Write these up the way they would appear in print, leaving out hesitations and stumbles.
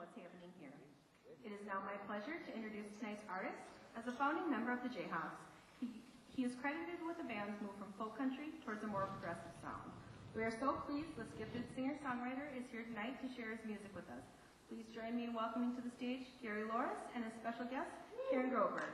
what's happening here. It is now my pleasure to introduce tonight's artist. As a founding member of the Jayhawks, he is credited with the band's move from folk country towards a more progressive sound. We are so pleased this gifted singer-songwriter is here tonight to share his music with us. Please join me in welcoming to the stage Gary Loris and his special guest, Karen Groberg.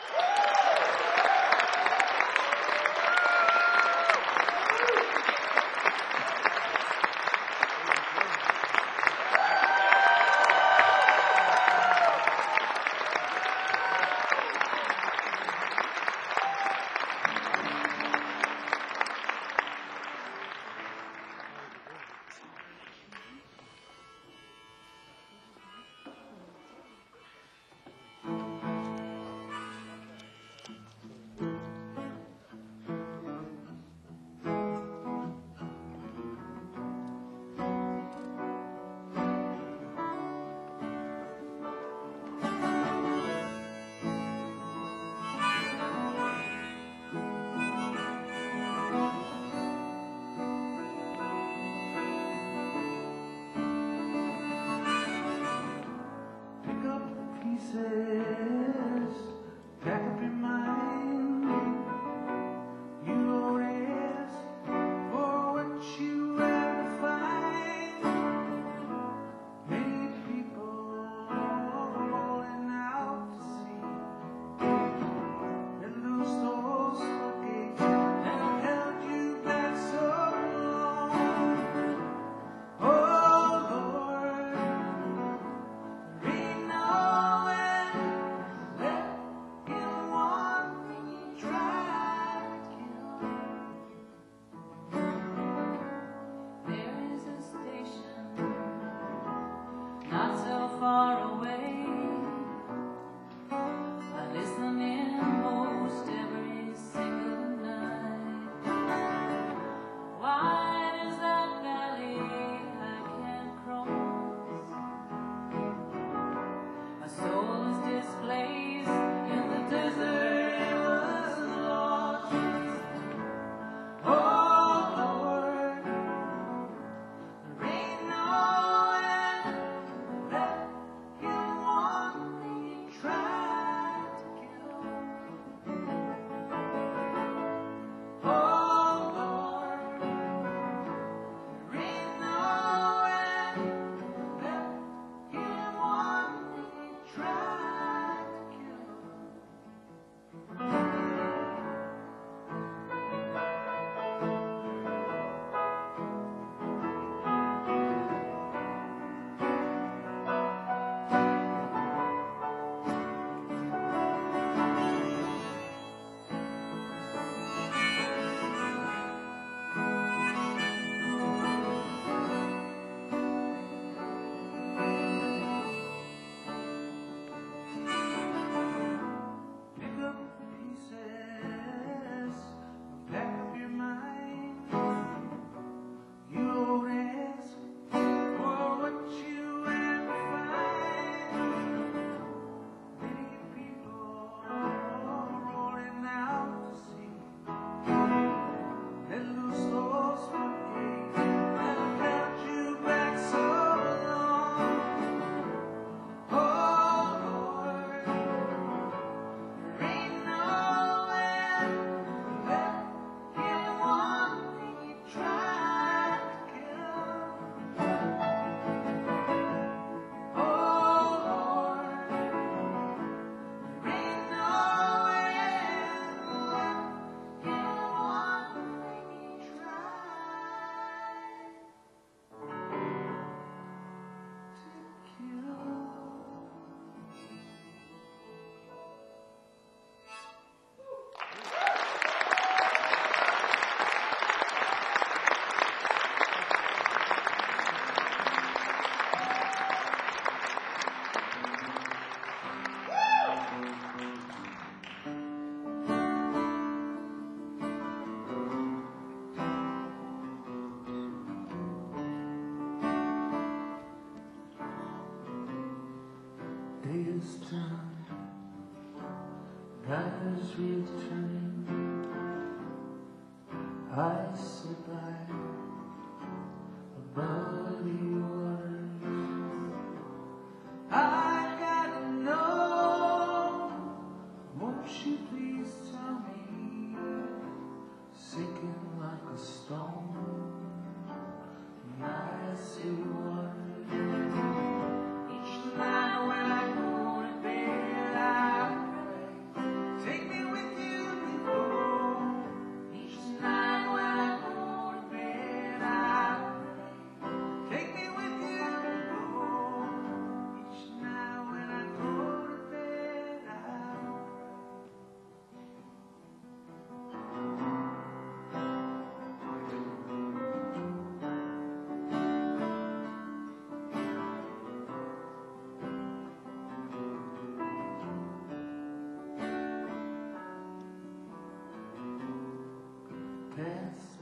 I sit by above the waters,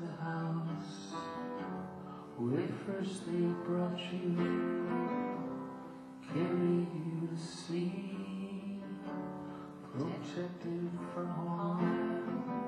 the house where first they brought you, carried you to sleep, protected from harm.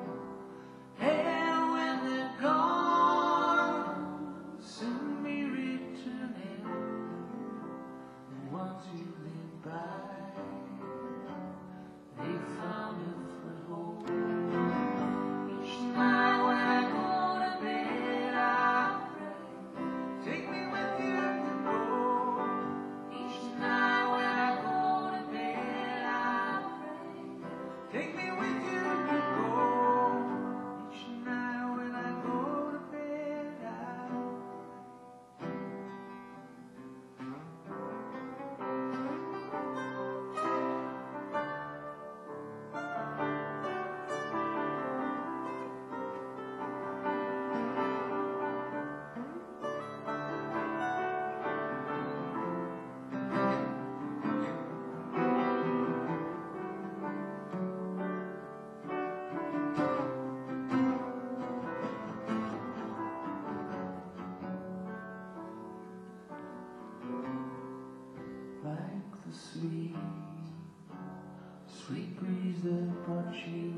And when they're gone, soon be returning, the ones you live by, they found a foothold. Each night when I go to bed, I pray, take me with you to go. Each night when I go to bed, I pray, take me with you to go. Each night when I go to bed, I like the sweet, sweet breeze that brought you,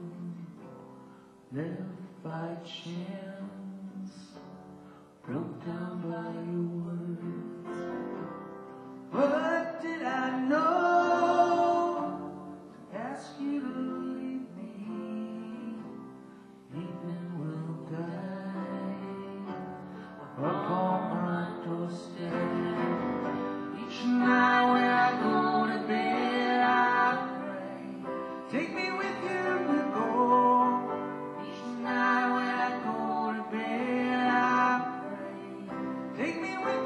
left by chance, broke down by your words. What did I know to ask you to leave me? Evening will die upon my doorstep. Each night when I go to bed, I pray, take me with you to go. Each night when I go to bed, I pray, take me with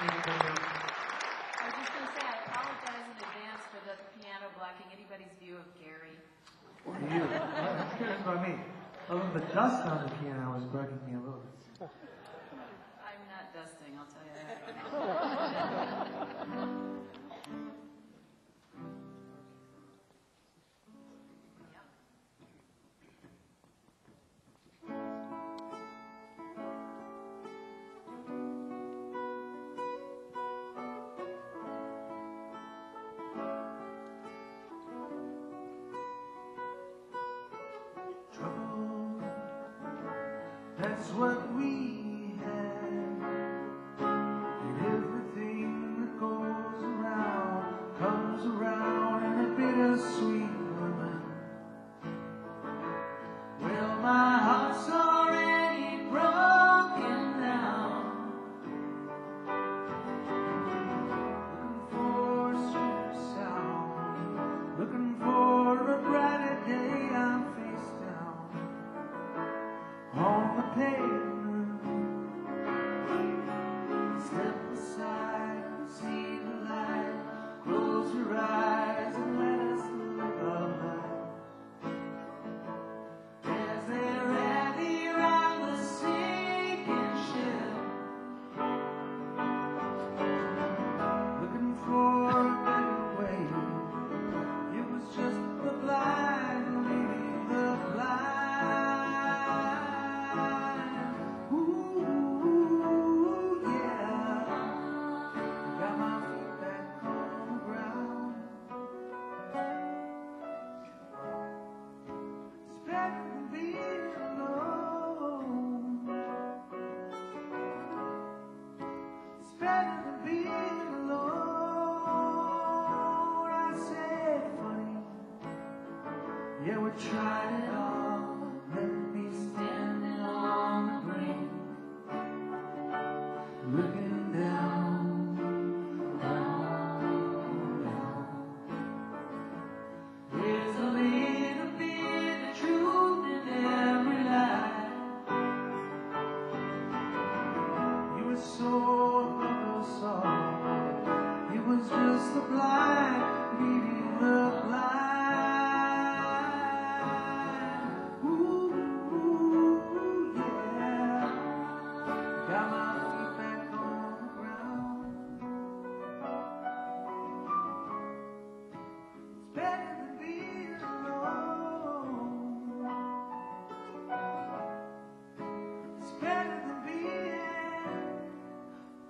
was just going to say, I apologize in advance for the piano blocking anybody's view of Gary. What are you? I'm curious about me. Oh, the dust on the piano is bugging me a little bit. I'm not dusting, I'll tell you that. Trouble, that's what we have. And everything that goes around comes around in a bittersweet moment. Well, my heart's already broken down, looking for a sweeter sound, looking for a brighter day. I'm face down on the pavement. Step aside, see the light. Close your eyes and let us live our lives as they rally round the sinking ship, looking for a better way. It was just the blind leading the blind. Ooh, yeah. Got my feet back on the ground. It's better than being alone. It's better than being alone. I said funny. Yeah, we tried it all. Left me standing on the green, looking down, down, down. There's a little bit of truth in every lie. You were so soft. It was just the blind leading the blind. Ooh, yeah. Got my feet back on the ground. It's better than being alone. It's better than being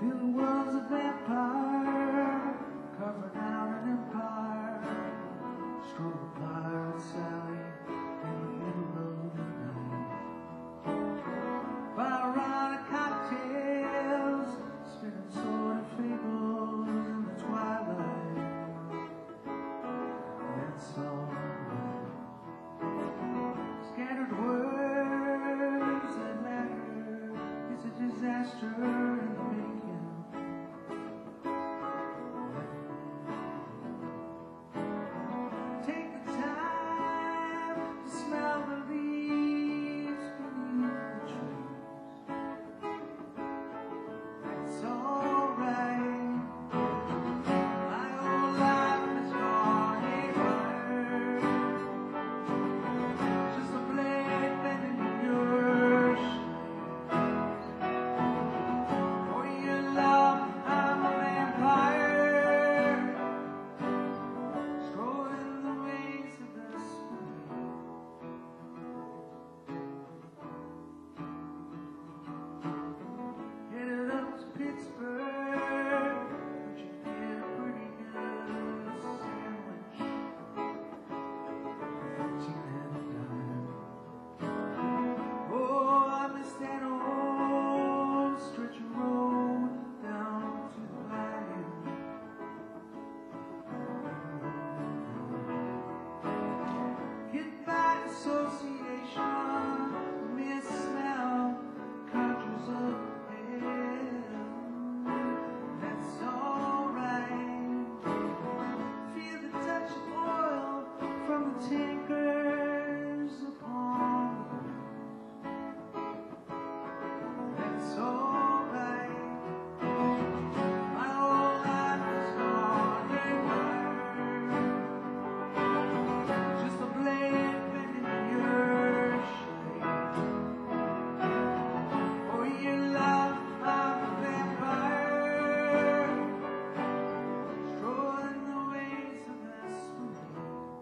Billy was a vampire, carving out an empire. Strolled a pirate Sally in the middle of the night. Byronic cocktails, spinning sordid fables in the twilight. That's alright. Scattered words that matter. It's a disaster in the making. Take the time to smell the leaves beneath the trees. That's alright. My whole life is gone haywire. Just a blade bending in your shades. For your love, I'm a vampire, strolling the ways of the spring. Headed up to Pittsburgh, but you get a pretty good sandwich. 15 and a dime. Oh, I miss that old stretch of road down to the bayou. Get by association, the mere smell conjures up hell. That's alright. Feel the touch of oil from the tankers upon the ground. That's alright. My whole life is gone haywire. Just a blade bending in your shade. For your love, I'm a vampire, strolling the ways of the spring.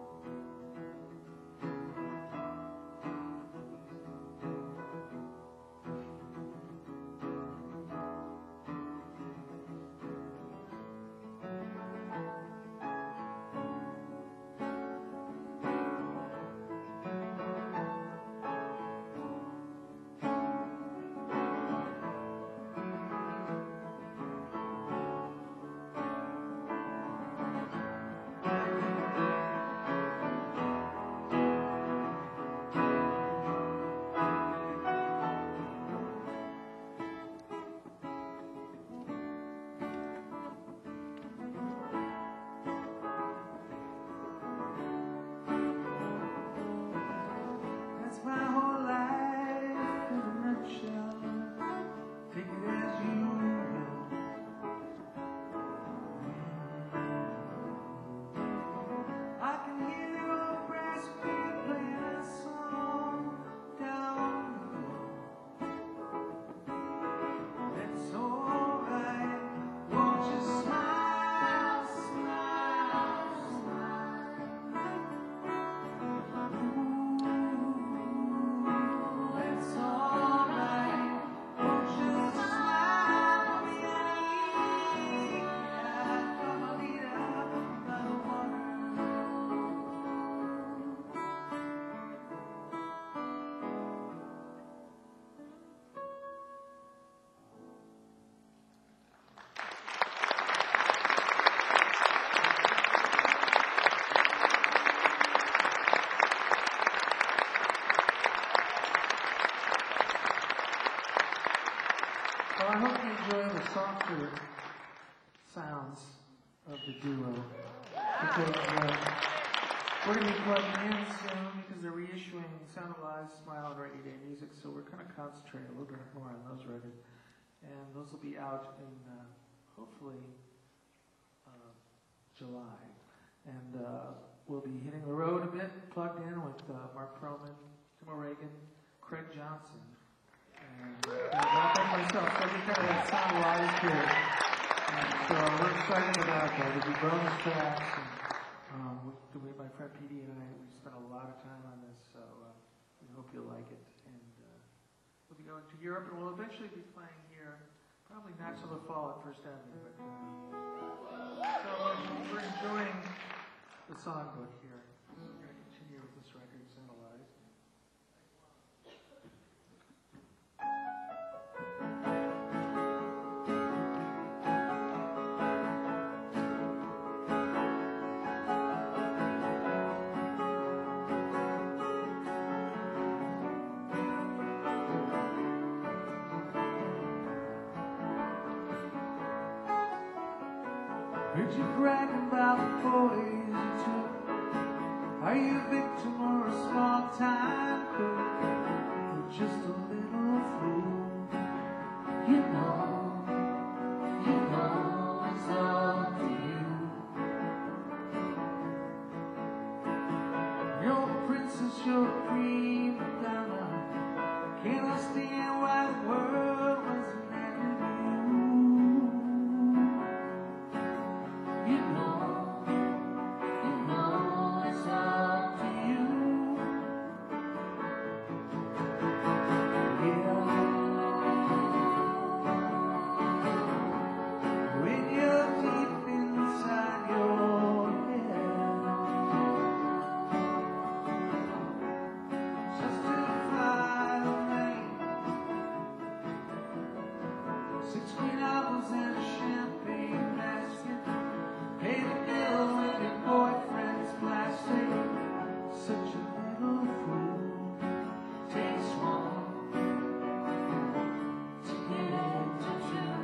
That's my whole life in a nutshell. Take it as you will. I can hear your old brass band playing a song down the road. That's alright. Won't you smile, smile, smile? That's alright. Won't you smile for me, honey? Carmelita by the water. Well, I hope you enjoy the softer sounds of the duo. Because we're going to be plugging in soon because they're reissuing Sound of Lies, Smile, and Rainy Day Music, so we're going to concentrate a little bit more on those records. And those will be out in hopefully July. And we'll be hitting the road a bit, plugged in with Mark Perlman, Tim O'Regan, Craig Johnson, and myself. So we kind of have Sound of Lies here. And so we're excited about that. There'll be bonus tracks. And, my friend PD and I, we spent a lot of time on this, so we hope you'll like it. And we'll be going to Europe, and we'll eventually be playing here Probably not till the fall at First Avenue, but so we're enjoying the songbook here. So we're going to continue with this record, Symbolize. Heard you bragging about the boys you took. Are you a victim or a small-time crook? Or just a little fool? You know it's up to you. You're a princess, you're a prima donna. Can't understand why the world wasn't mad at you. You know it's up to you. Yeah. When you're deep inside your head, just to fly away. 6 green apples and a champagne basket. Pay the bill with your boyfriend's plastic. Such a little fool. Takes one to get into two.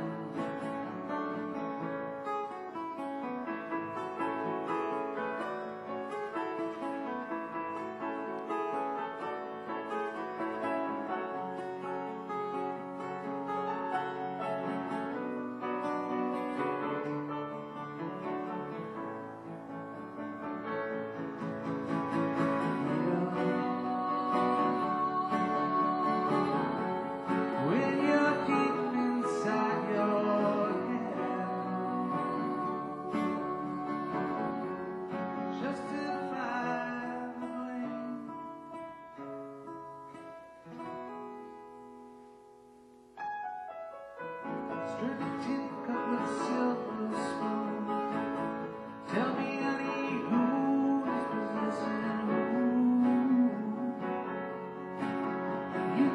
When you're deep inside your head, justify the blame. Stir the tin cup with a silver spoon. Tell me, honey, who is possessing who? You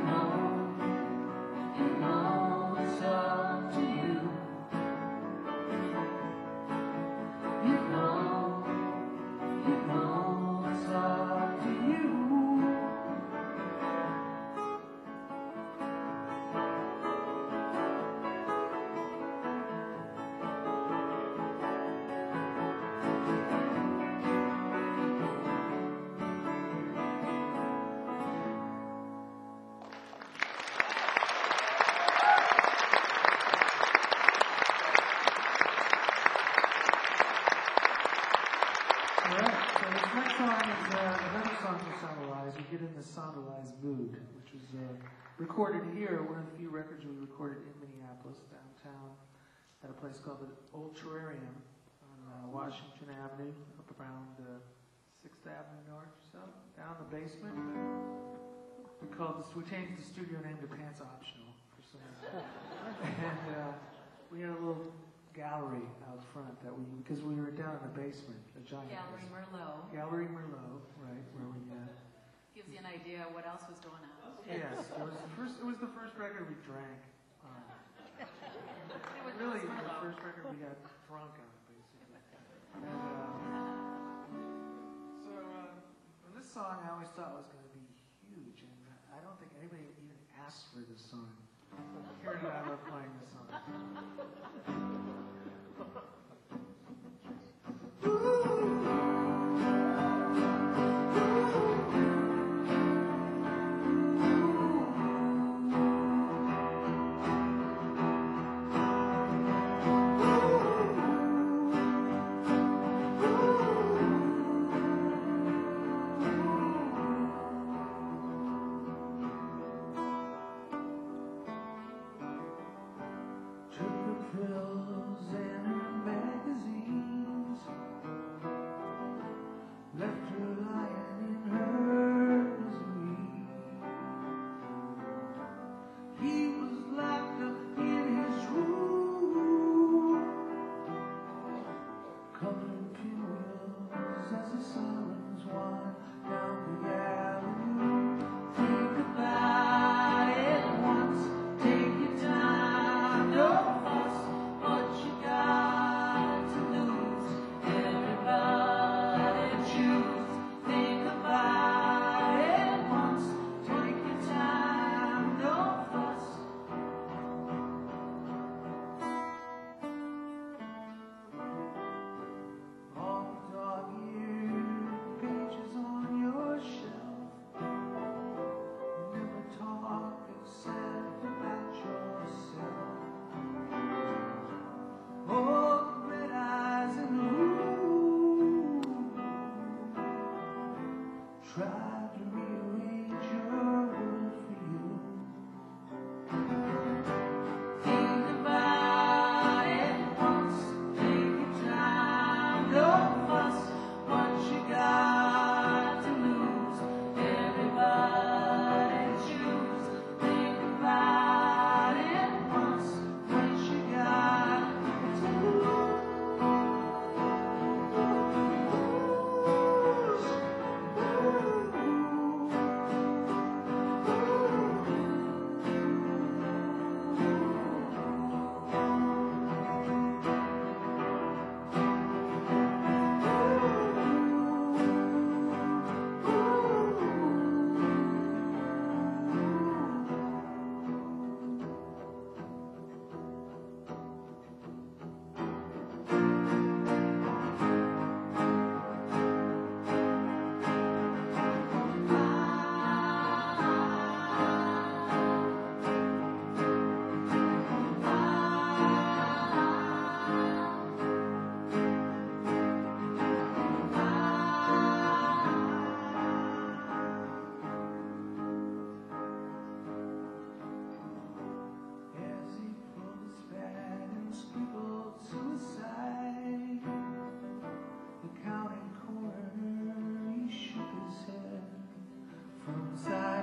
know it's up to you. You know it's up to you. Alright, so this next song is another song for Symbolize. We get in the Symbolize mood, which was recorded here, one of the few records we recorded in Minneapolis, downtown, at a place called the Old Terrarium on Washington Avenue, up around 6th Avenue North or so, down in the basement. We changed the studio name to Pants Optional for some reason. And we had a little gallery out front because we were down in the basement, a giant Gallery basement. Merlot. Gallery Merlot, right, where we Gives you an idea of what else was going on. yes, it was the first record we drank on. It was Really, just the Merlot. first record we got drunk on, basically. And so this song I always thought was going to be huge, and I don't think anybody even asked for this song. Here I love playing this song. Took a pill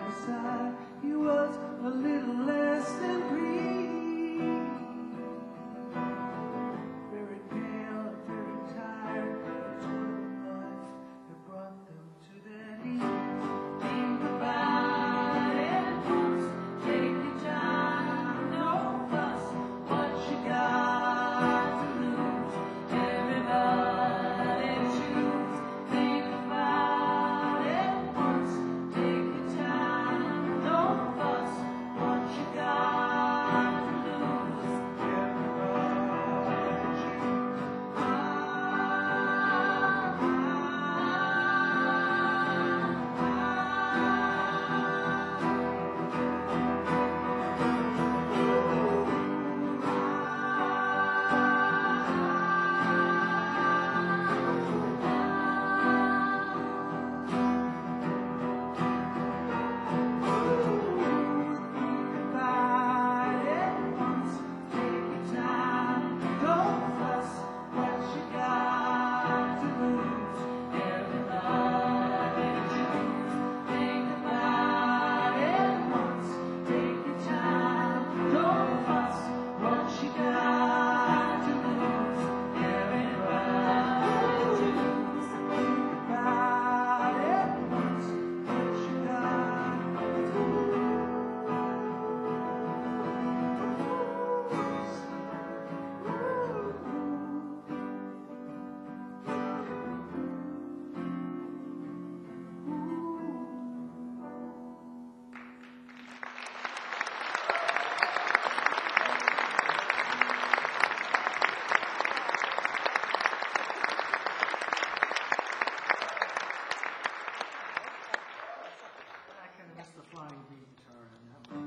beside, he was a little less than green. Very pale and very tired, he told them life that brought them to their knees. Think about it once, take your time, no fuss, what you got to lose, everybody choose. Think about it once, take your time, no fuss, what you got to lose, everybody choose. I kind of missed the flying V guitar on that one.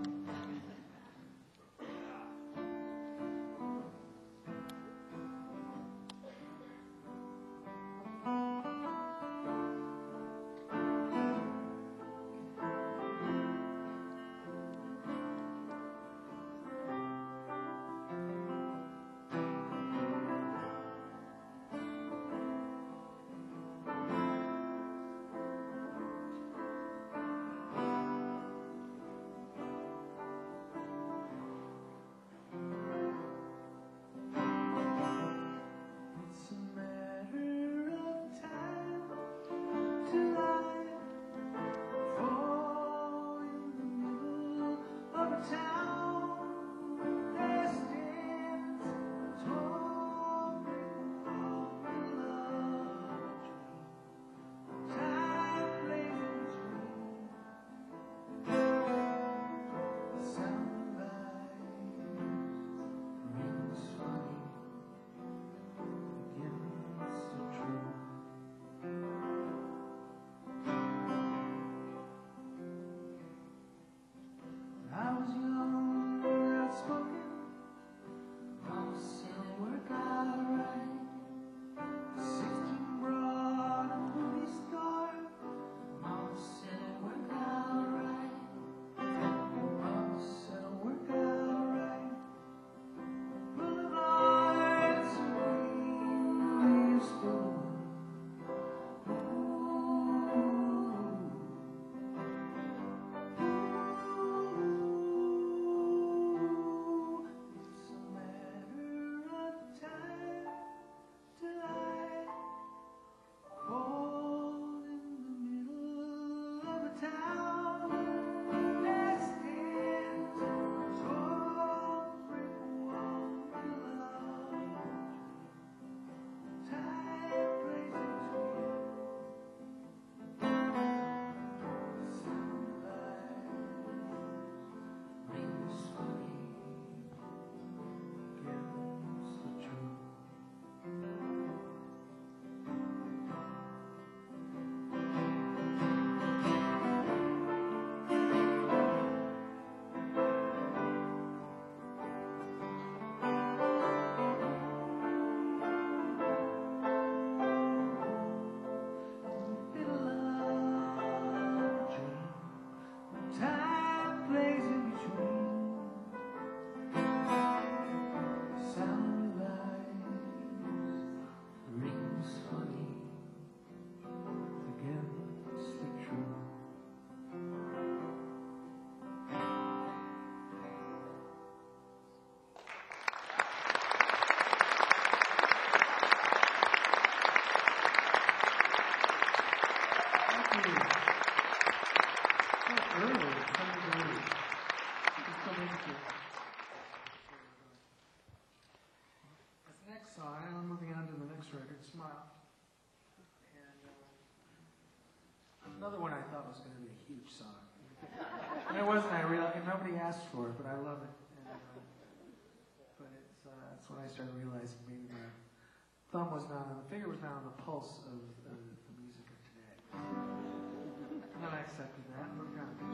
And it wasn't, and nobody asked for it, but I love it. And, but it's when I started realizing maybe my thumb was not on, the finger was not on the pulse of the music of today. And then I accepted that and worked on it.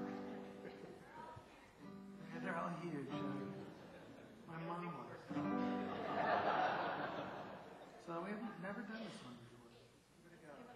And they're all huge. My mom was. So we've never done this one before. Give it a go.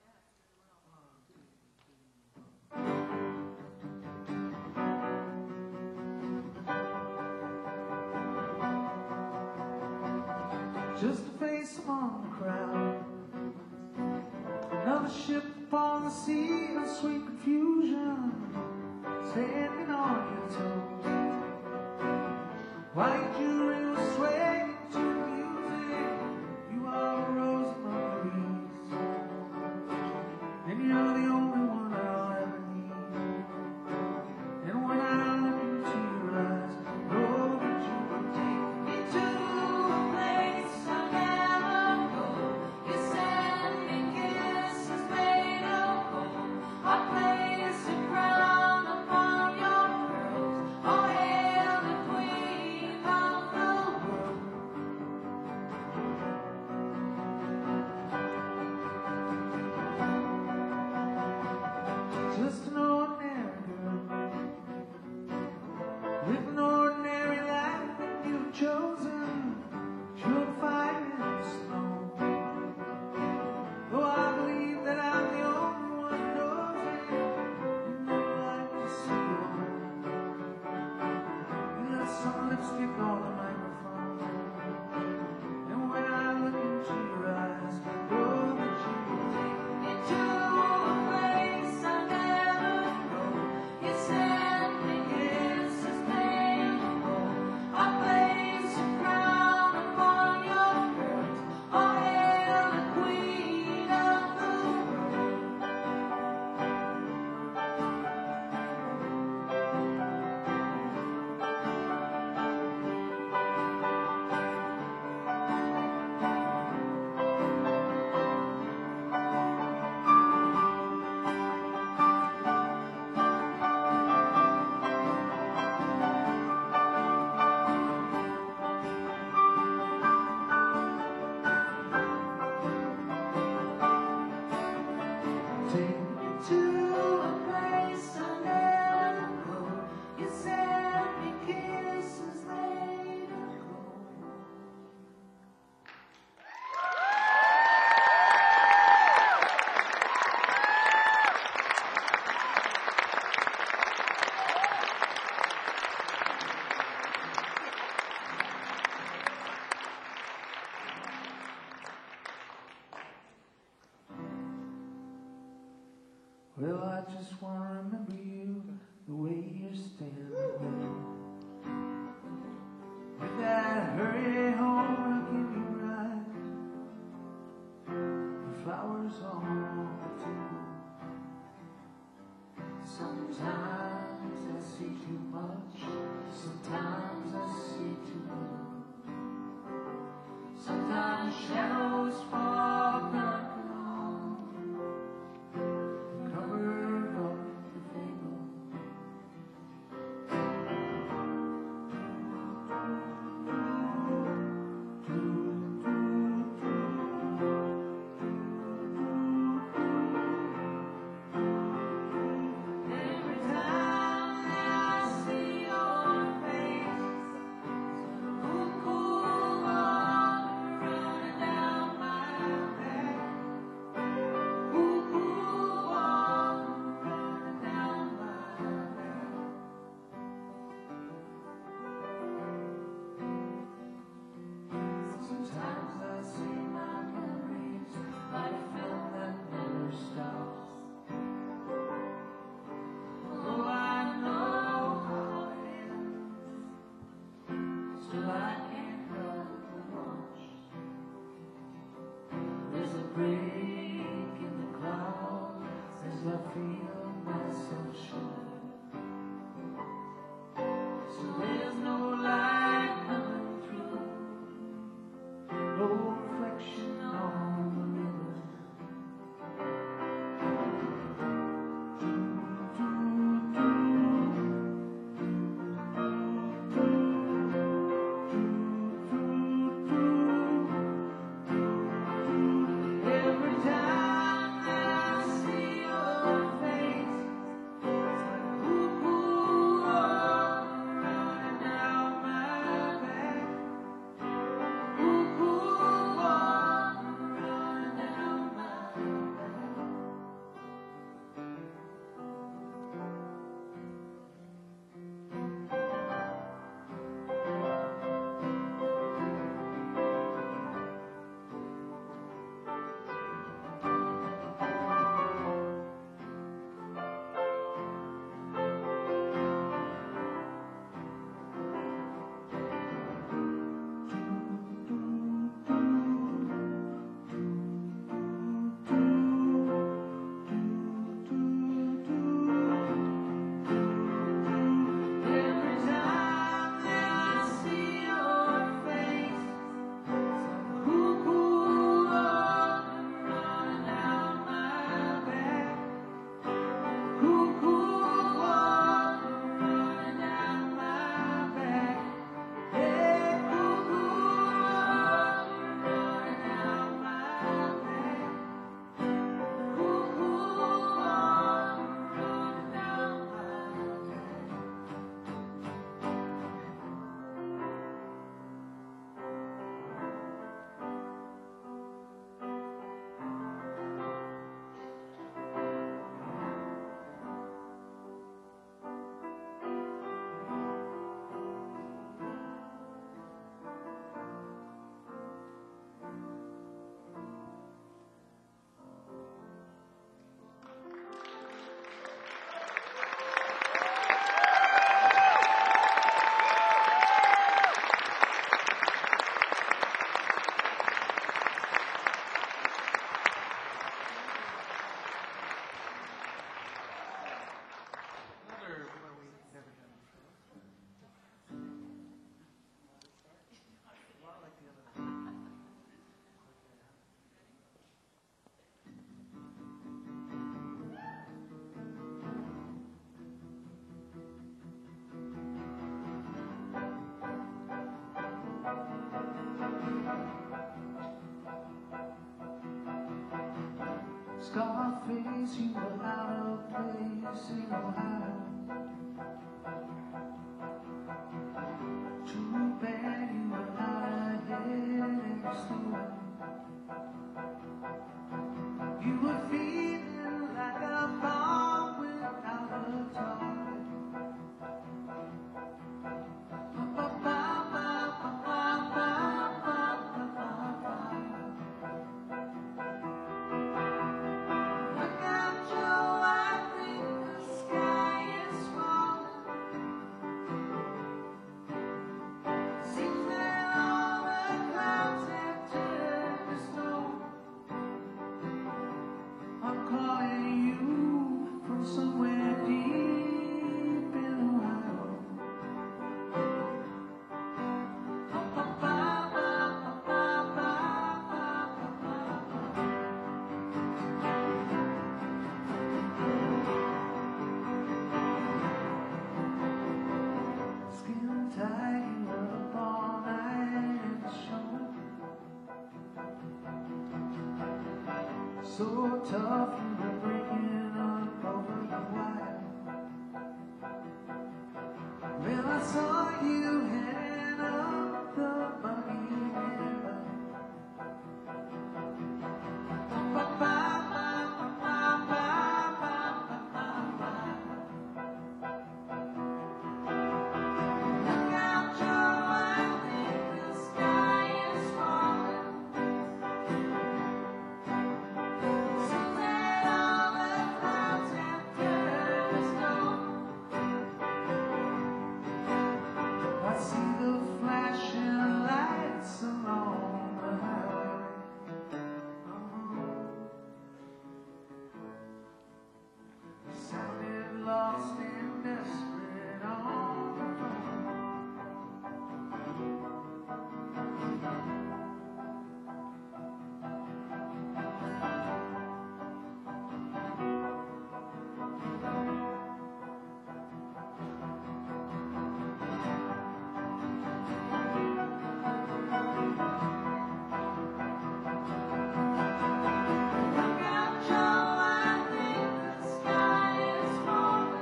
Just a face among the crowd, another ship upon the sea of sweet confusion, standing on your toes. While you was swaying to the music, you are a rose among the leaves, and you're the only one I'll ever need. And when I look into your eyes, know that you will take me to a place I never go. You send me kisses made of gold. I place a crown upon your curls. Oh, hail the queen of the world. Just an ordinary girl with an ordinary life that you've chosen. You'll fight in the snow. Though I believe that I'm the only one who knows it, you never like to see your home. You let some lipstick on the microphone, and when I look into your eyes, know that you will take me to a place I never go. You send me kisses made of gold. I place a crown upon your curls. Oh, hail the queen of the world. Take me to a place I never go. You send me kisses made of gold. Well, I just want to remember you the way you're standing there, with that hurry home rocking you right, the flowers on the table. Sometimes I see too much, sometimes I see too little. Sometimes shadows fall dark along, cover up the fable. Every time that I see your face, days you were out of place in Ohio. Too bad you were out ahead and slow. You were feeling like a bomb without a target. So tough, you were breaking up over the wire. When I saw you heading up the buggy river. Look out, Joe, I think the sky is falling. I see the flashing lights along the highway. Sounded lost and desperate on the phone. Look out, Joe, I think the sky is falling.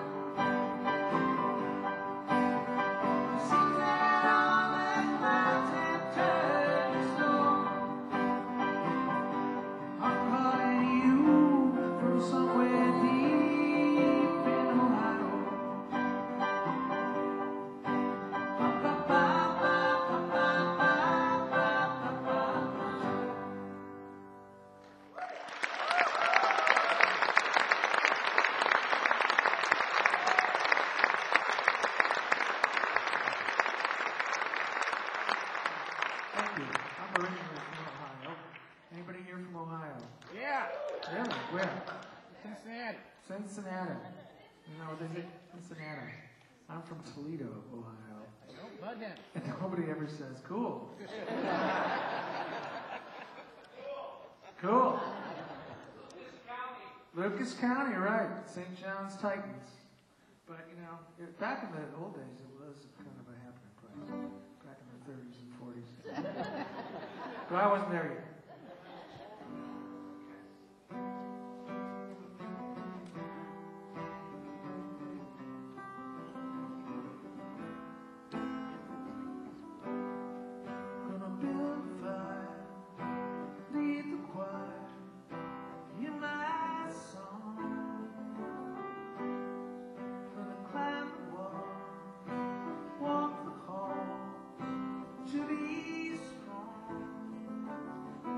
Seems that all the clouds have turned to snow. I'm calling you from somewhere deep in Ohio. Thank you. I'm originally from Ohio. Anybody here from Ohio? Yeah, Really? Where? Cincinnati. Cincinnati. You know, they say Cincinnati. I'm from Toledo, Ohio. Oh, Bud then. And nobody ever says, cool. Cool. Lucas County, right. St. John's Titans. But, you know, back in the old days, it was kind of a happening place. Back in the 30s and 40s. But I wasn't there yet. Gonna build a fire, lead the choir, hear my song. Gonna climb the wall, walk the hall, to be strong.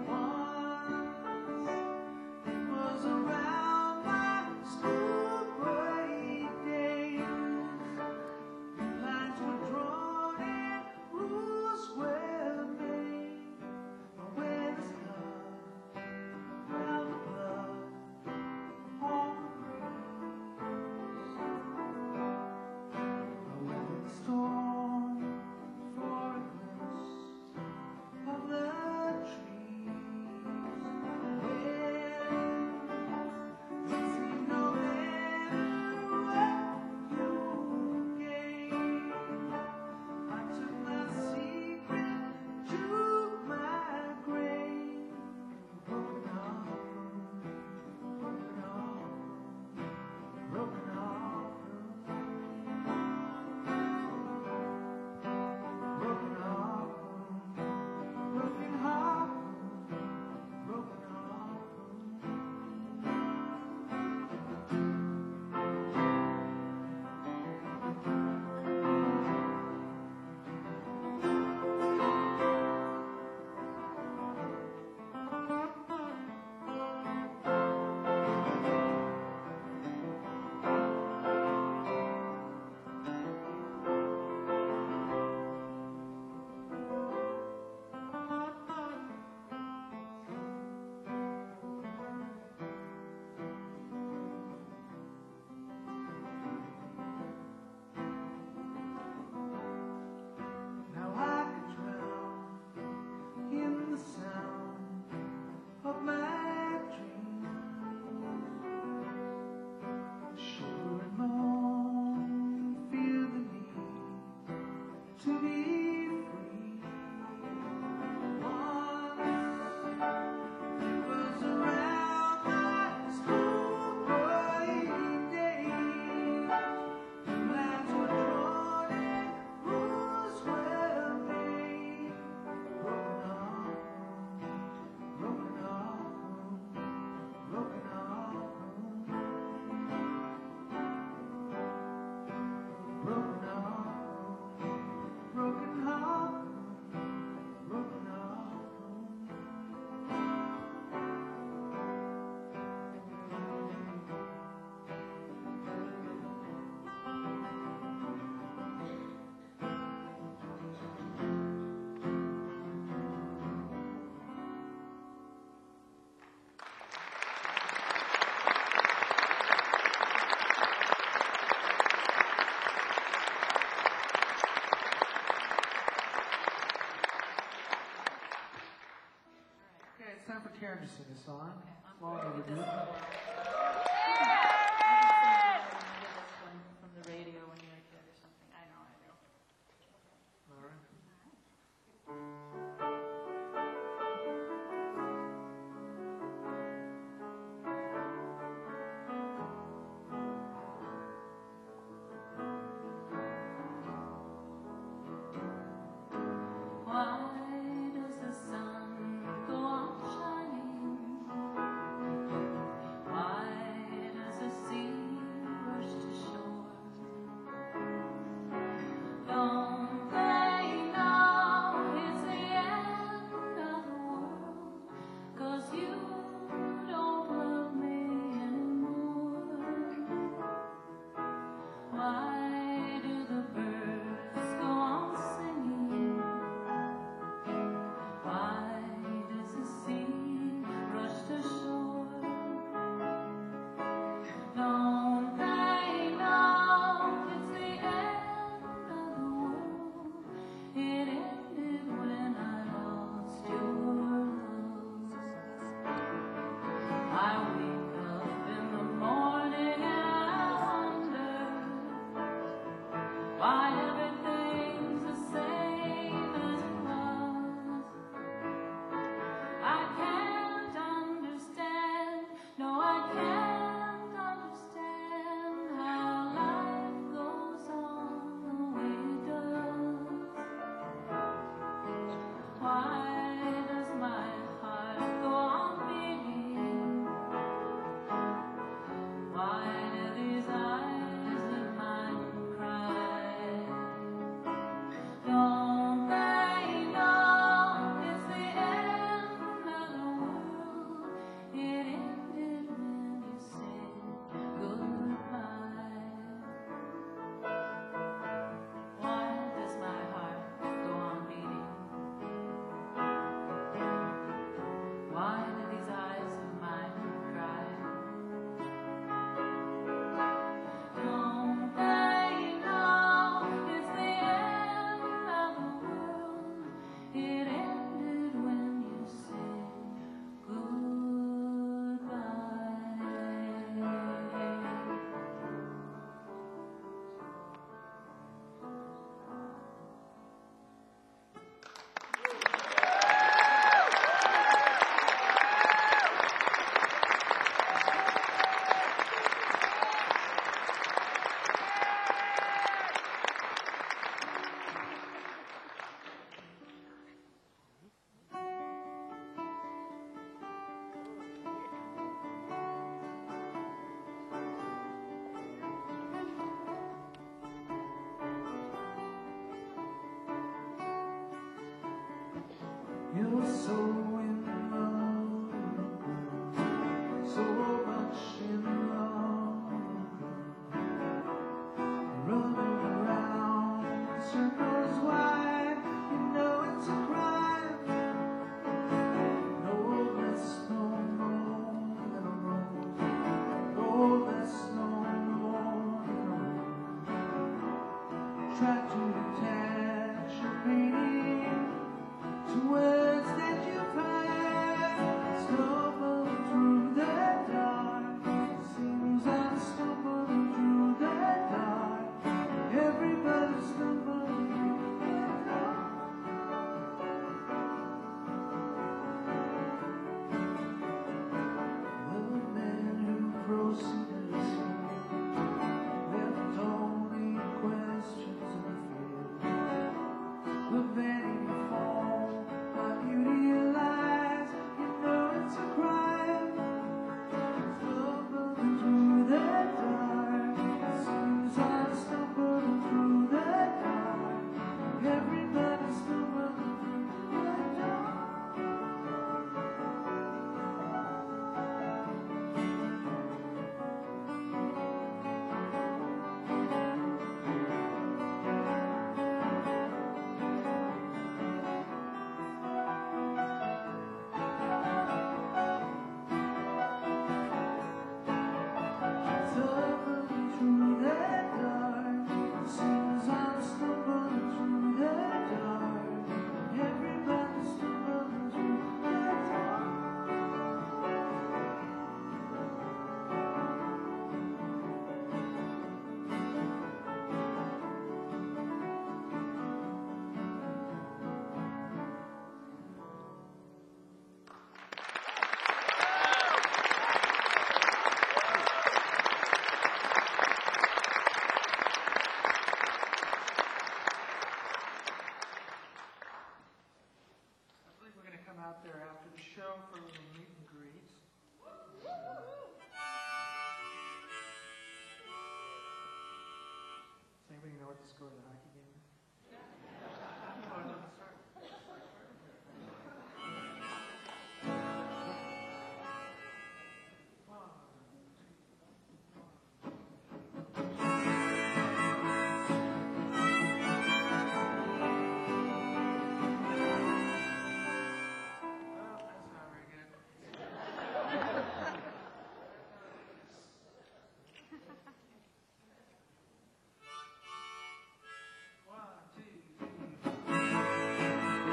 Okay, it's time for Karen to sing a song. I'm Long great with overdue. this one. I remember this one from the radio when you were a kid or something. I know, I do. All right. Why does the sun go on shining? Why does the sea rush to shore? Don't they know it's the end of the world? 'Cause you don't love me anymore. Why do the birds go on singing? Why does the sea rush to shore? Don't they know it's the end of the world? It ended when I lost your love. I wake up in the morning and I wonder why everything's the same as it was. I can't understand, no, I can't understand how life goes on the way it does. Why does my heart go on beating? Why do these eyes of mine cry? Don't they know it's the end of the world? It ended when you said goodbye. Why does my heart go on beating? Why do these eyes of mine cry? Don't they know it's the end of the world? It ended when you said goodbye. You're so in love, so much in love, running around in circles wide. You know it's a crime. No less, no more than a rose. No less, no more than a rose. Try to attach your meaning to words that you find. Stumble through the dark. Seems I'm stumbling through the dark. Everybody's stumbling through the dark. The man who proceeded to sing left only questions in the field. The vanity fall, but he score of the hockey game? Well, that's not very good. One, two, three.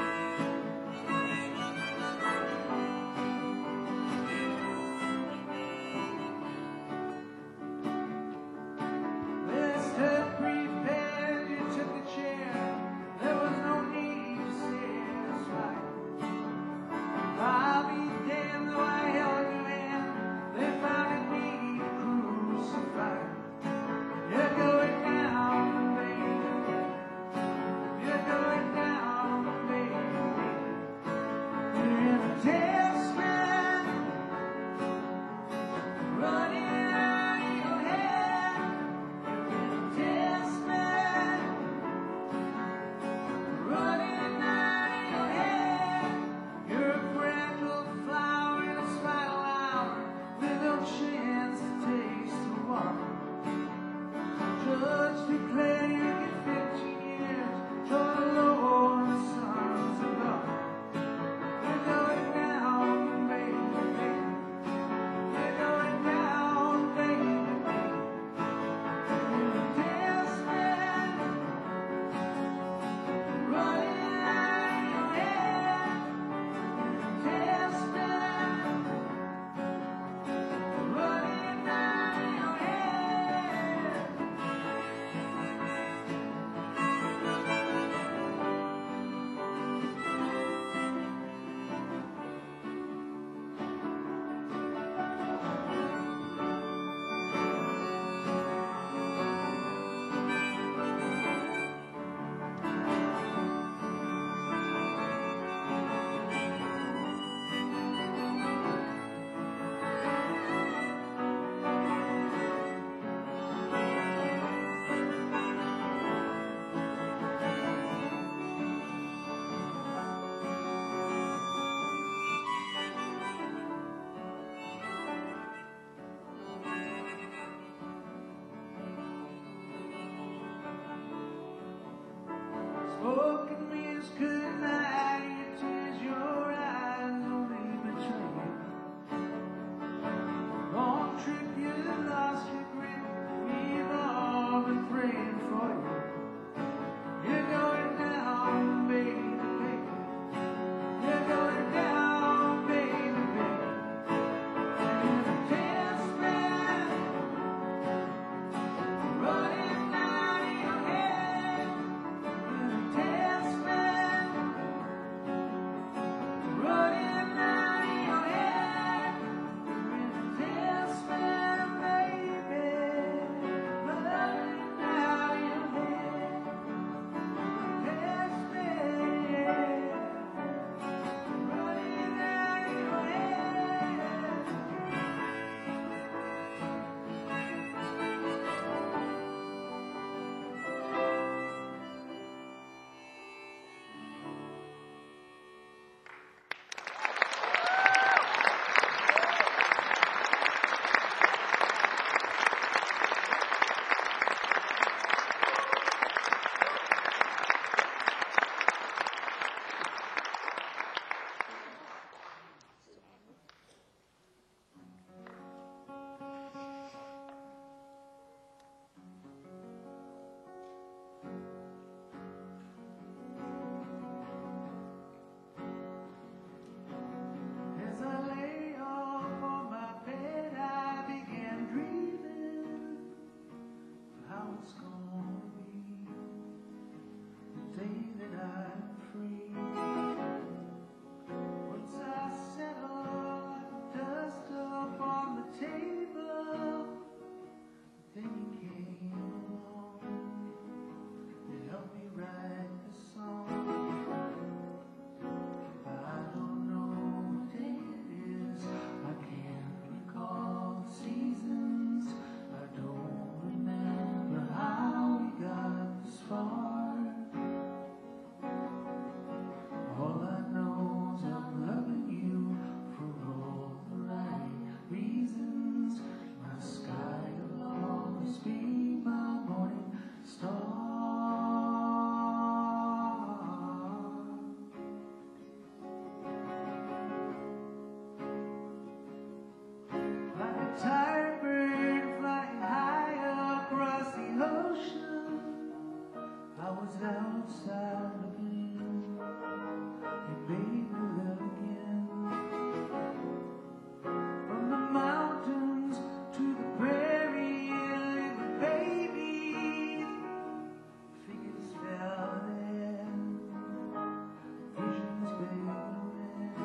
Let's have prepared. You took the chair. There was no need to say it's right. I'll be damned though I held your hand. They found me crucified. You're going down, baby. You're going down, baby. You're in a testament, running out of your head. You're in a testament, running out of your head. You're a fragile flower in a final hour, with no chance to taste the water. Judge declare you get 15 years for the Lord, the sons of God. You're going down, baby. You're going down, baby. You're in a testament, running out of your head. Testament, running out of your head. Spoken means good night. Your tears, your eyes only betray you. Long trip, you lost your grip. We've all been praying for you. You're going down, baby, baby. You're going down, baby, baby. You're a testament, running out of your head. You're a testament, outside looking in, it made me live again. From the mountains to the prairie, little babies, figures fell there, visions vague.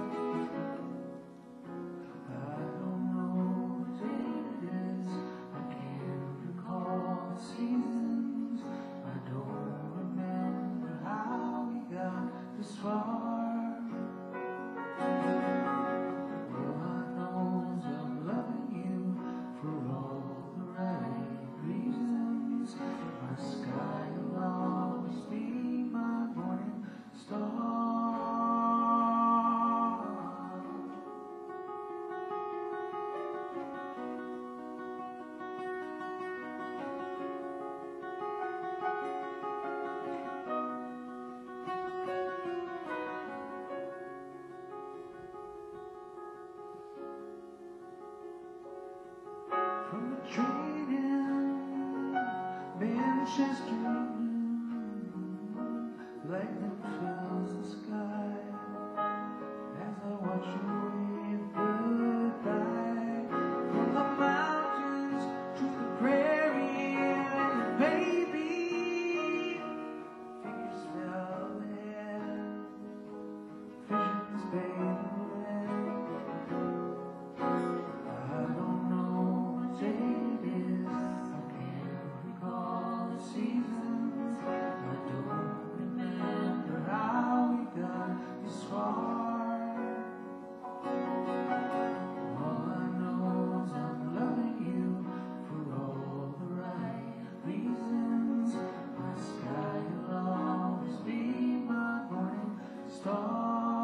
I don't know what day it is, I can't recall the seasons, I don't remember how we got this far. All I know is I'm loving you for all the right reasons. My sky will always be my morning star. From the train in Manchester, lightning fills the sky as I watch you wave goodbye. From the mountains to the prairie, and baby, figures fell there, visions bathed in red. I don't know what day it is, I can't recall the seasons, I don't remember how we got this far. All I know is I'm loving you for all the right reasons. My sky will always be my morning star.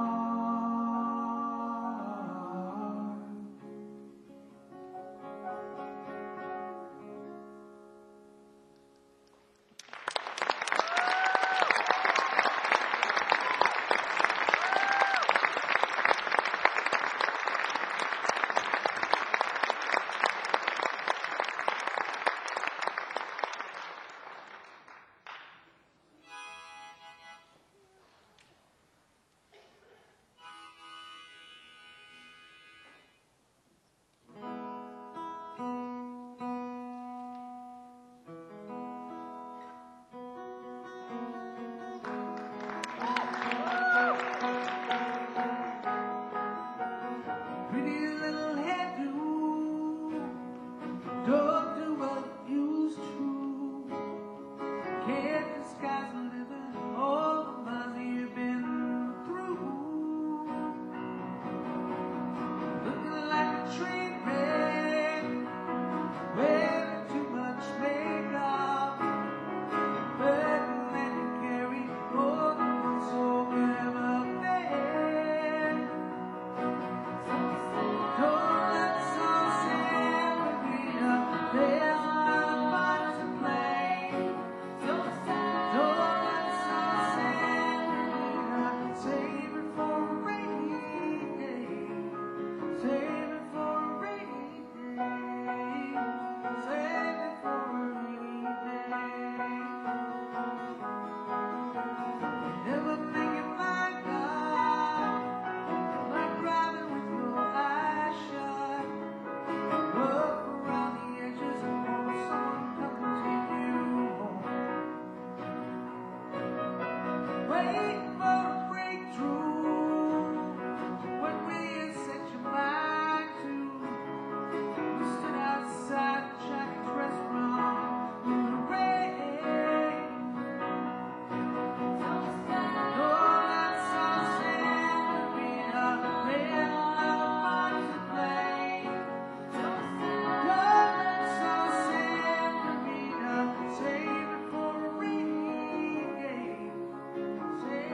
Pretty little hairdo, don't do what you used to. Can't disguise a living all the miles you've been through. Looking like a train wreck, wearing too much makeup, burden that you carry more than one soul will ever bear. Don't let the song separate, there's another part to play. Don't let the song separate, save it for a rainy day. Save it for a rainy day. Save it for a rainy day. Never make it my God, like driving with your eyes shut. Up around the edges and hope someone come and take you home. Waiting for a breakthrough, when we set your mind to. We stood outside a Chinese restaurant in the rain. Don't let the song separate, there's another part to play. Don't let the song separate, save it for a rainy day. Save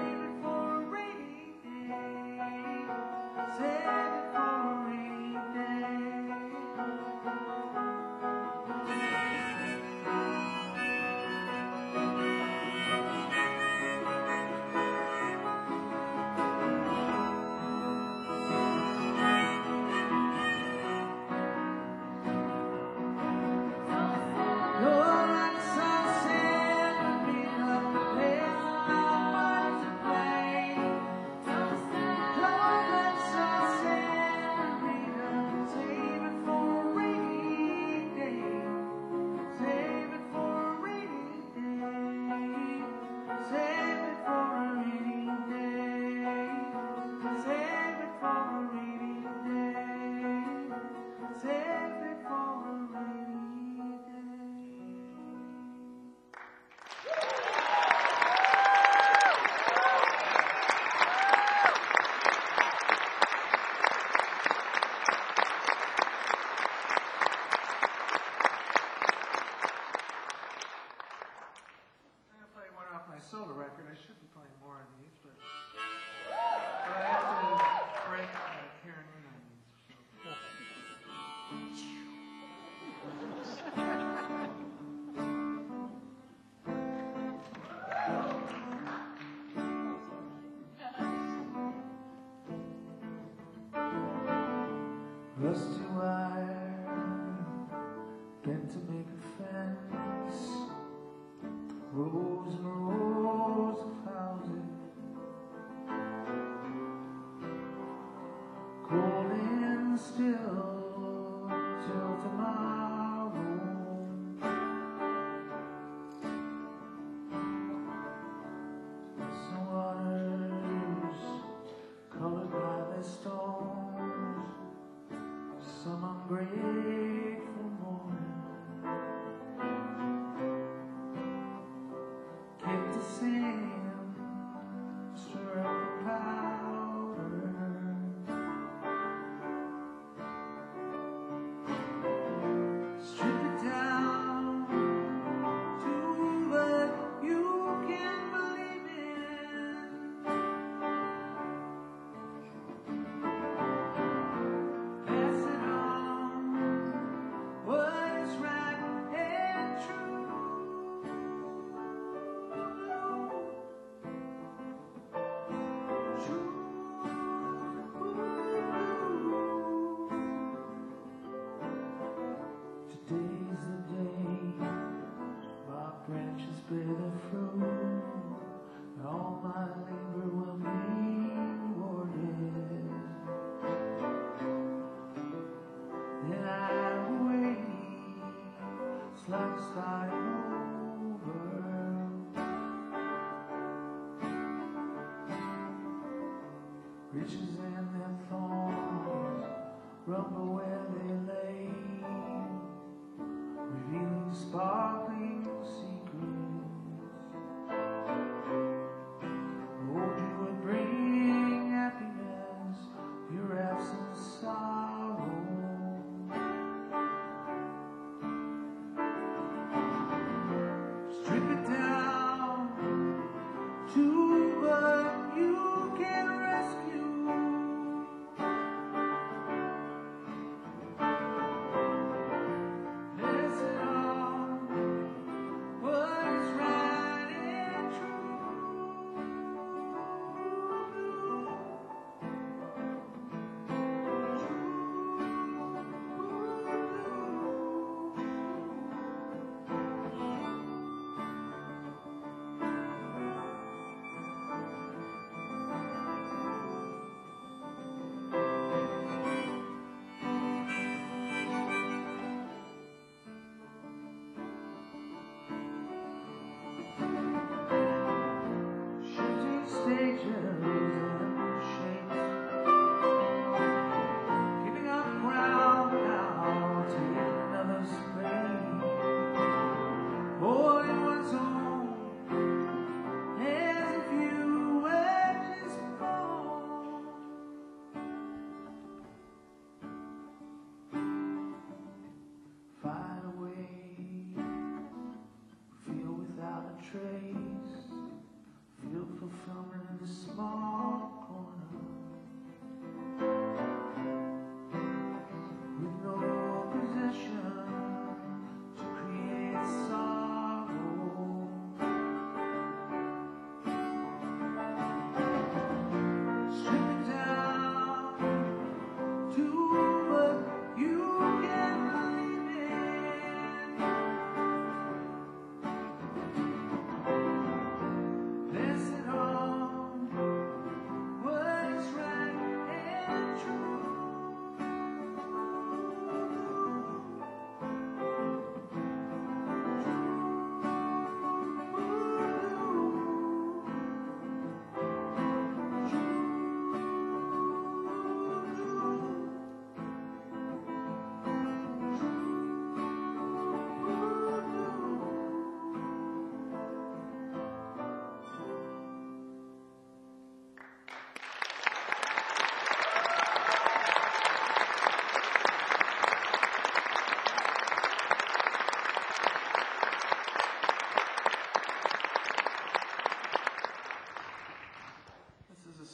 sold a record. I should be playing more of these, but I have to break Karen in on these. Rusty wire, bent to make a fence, rows and rows of houses, cold and still till tomorrow. Some waters colored by their stones, some ungrateful morning, kick the sand, stir up the powder, strip it down to what you can believe in. Pass it on, what is right and true. Today's the day my branches bear the fruit, and all my labor will be rewarded. Then I wait, it's like starting over. Riches and their thorns rumble where they lay, revealing sparkling secrets. Oh, you would bring happiness, your absence sorrow. Strip it down to what you can rescue.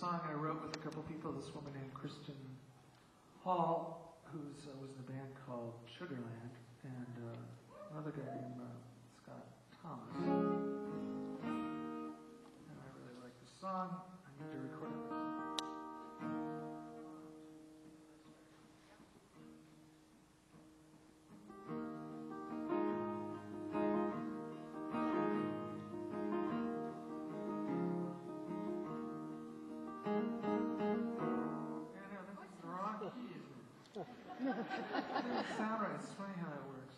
song I wrote with a couple people. This woman named Kristen Hall, who was in a band called Sugarland, and another guy named Scott Thomas. And I really like the song. I need to record it. Doesn't sound right. It's funny how that works.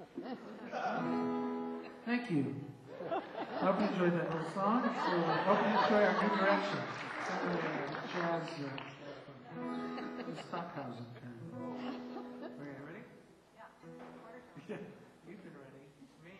Thank you. I hope you enjoyed that little song. So I hope you enjoy our new direction. It's kind of jazz Stockhausen kind of. Okay, ready? Yeah. You've been ready. It's me.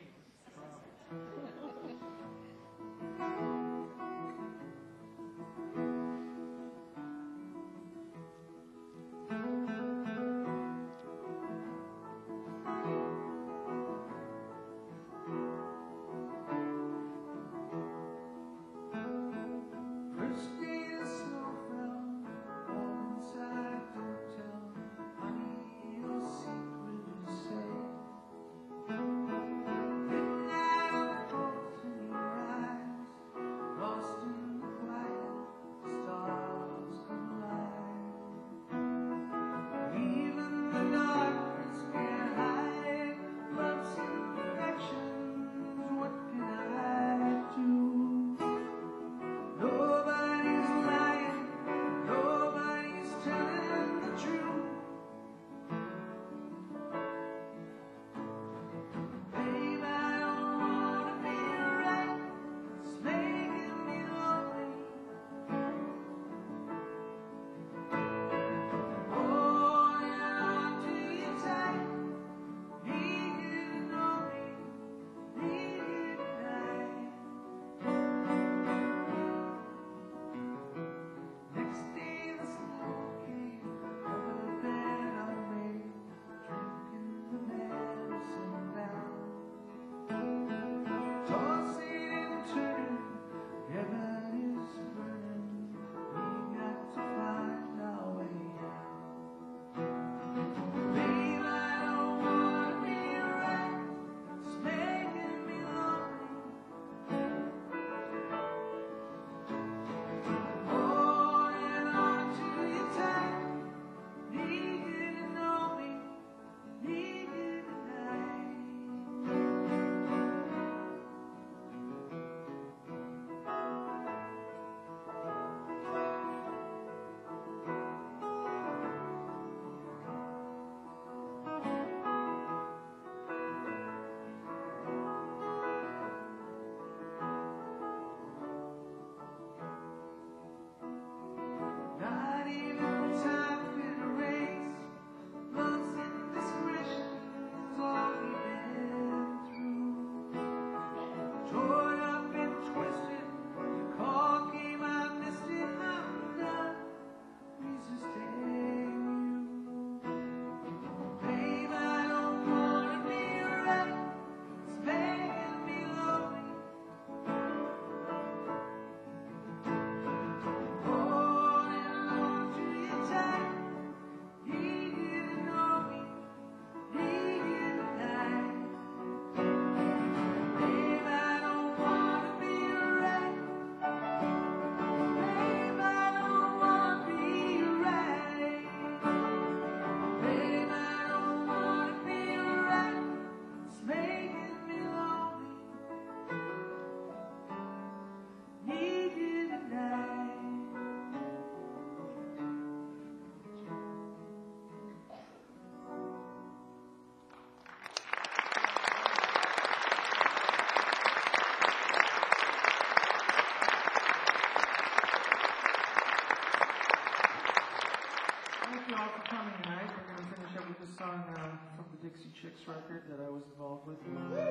Dixie Chicks record that I was involved with.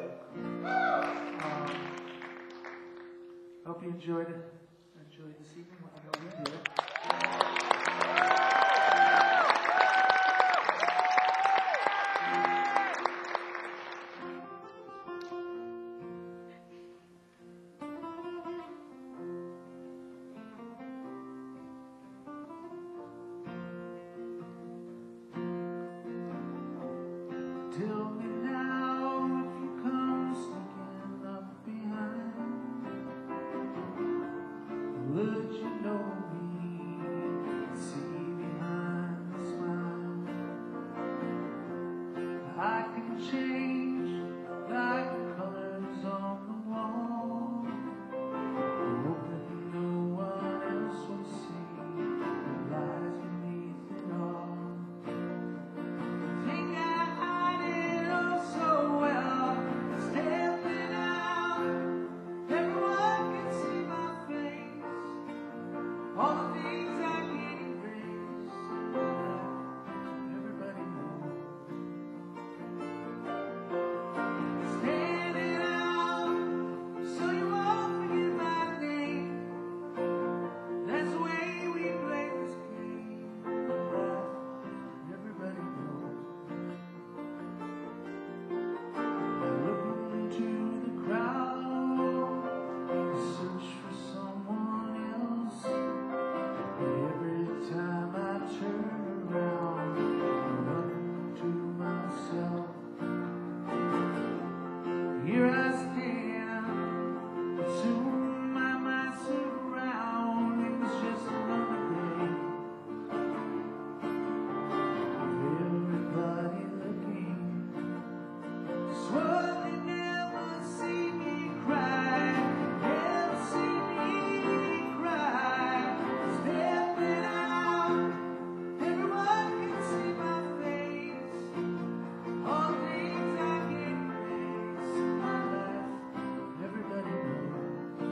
Hope you enjoyed this evening. I know we did. Would you know me, see behind the smile? I can change like the colors on the wall, hoping no one else will see what lies beneath it all. Think I hide it all so well, stepping out, everyone can see my face, all the things I can't erase, everybody knows. Standing out, so you won't forget my name. That's the way we play this game. Everybody knows. Looking into the crowd, search for someone else. Every time I turn around, I'm running to myself. Here I stand, soon my surroundings just another day of everybody looking. Swore they never see me cry, never see me cry. Stepping out, everyone can see my face, all the things I can't erase in my life. Everybody knows.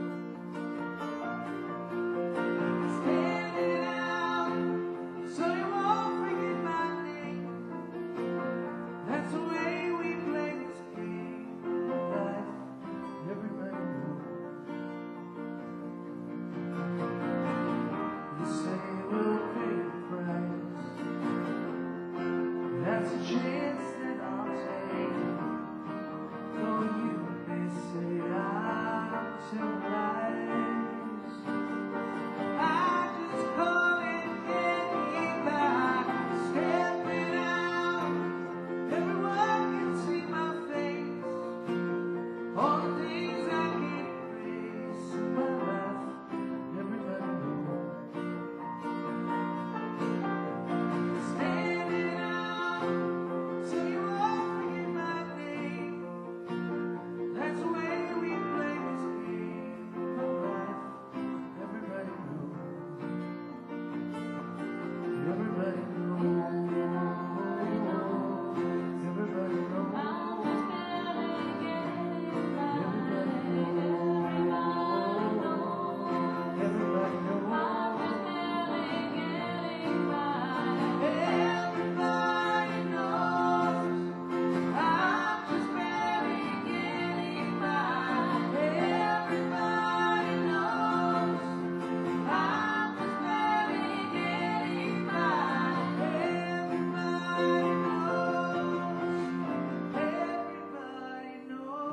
Standing out, so you won't forget my name. That's the way we play this game of life. Everybody knows. You say we'll pay the price. That's a chance that I'll take. Though you may say I'm too lies, I just call it getting by. Stepping out, everyone can see my face, all the things I can't erase in my life. Everybody knows. Standing out, so you won't forget my name. That's the way we play this game of life. Everybody knows. Everybody knows. Everybody knows. I'm just barely getting by. Everybody knows. Everybody knows. I'm just barely getting by. Everybody knows. I'm just barely getting by. Everybody knows. I'm just barely getting by. Everybody knows.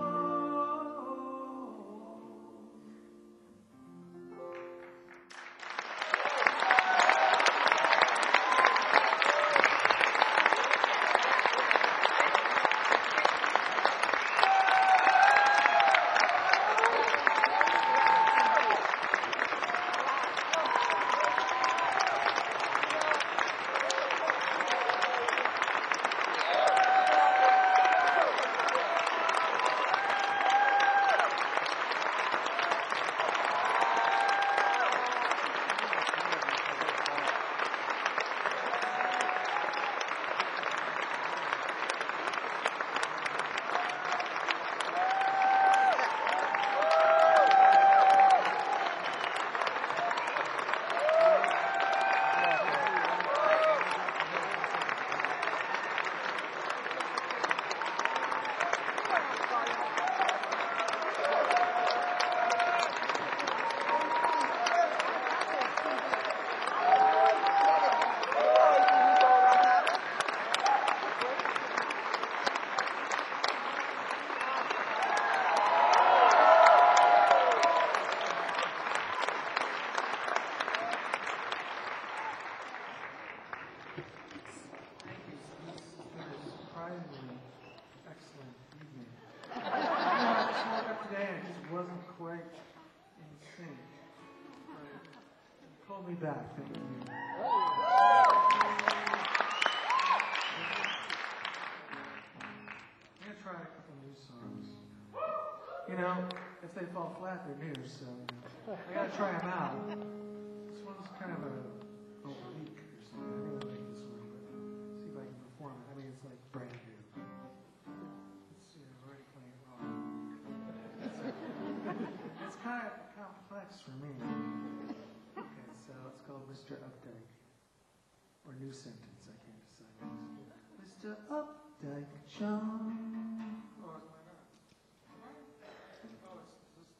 today, I just wasn't quite in sync. Right. Call Me Back. Thank you. I'm going to try a couple new songs. You know, if they fall flat, they're new, so I got to try them out. This one's kind of a week or something. I think I'll make this one, but see if I can perform it. I mean, it's like brand new. It's, already playing it wrong. It's kind of complex for me. Okay, so it's called Mr. Updike. Or New Sentence, I can't decide. Mr. Updike John. Oh, it's my God. Oh, it's this.